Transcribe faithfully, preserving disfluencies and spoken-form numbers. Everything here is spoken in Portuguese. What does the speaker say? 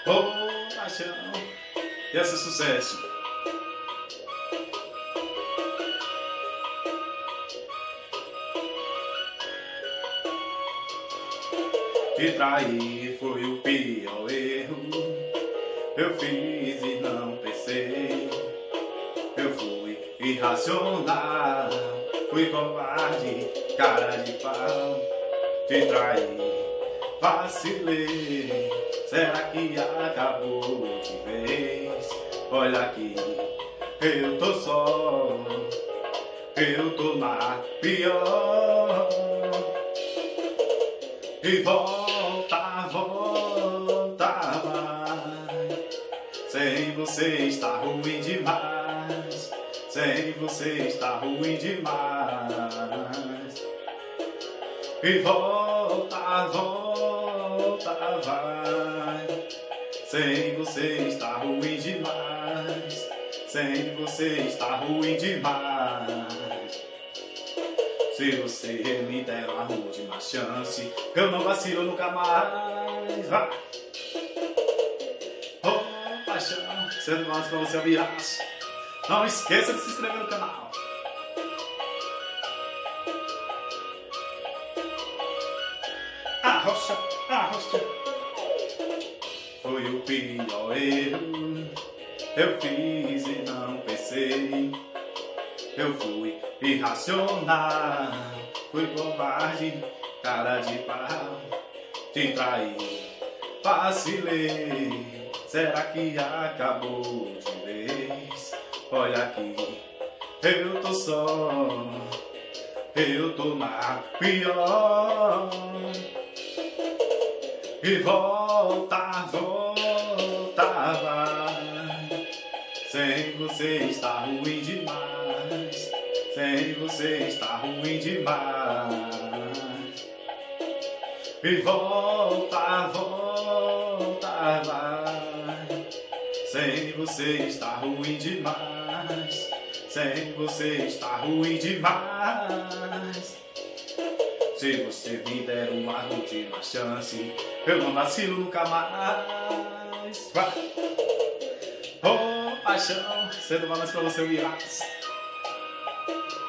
Oh, paixão. E esse sucesso? Te trair foi o pior erro. Eu fiz e não pensei. Eu fui irracional. Fui covarde, cara de pau. Te traí, vacilei. Será que acabou de vez? Olha aqui, eu tô só. Eu tô na pior. E volta, volta, vai. Sem você está ruim demais. Sem você está ruim demais. E volta, volta, vai. Sem você está ruim demais. Sem você está ruim demais. Se você me der uma última chance, eu não vacilo nunca mais. Vai. Oh, paixão, sendo mais pra você virar. Não esqueça de se inscrever no canal. Arrocha, arrocha. Foi o pior erro. Eu fiz e não pensei. Eu fui irracional. Fui covarde, cara de pau. Te traí, vacilei. Será que acabou de vez? Olha aqui, eu tô só. Eu tô na pior. E volta, volta, vai. Sem você está ruim demais. Sem você está ruim demais. E volta, volta, vai. Sem você está ruim demais. Sem você está ruim demais. Se você me der uma última chance, eu não vacilo nunca mais. Vai. Oh, paixão, cedo balanço pra você virar.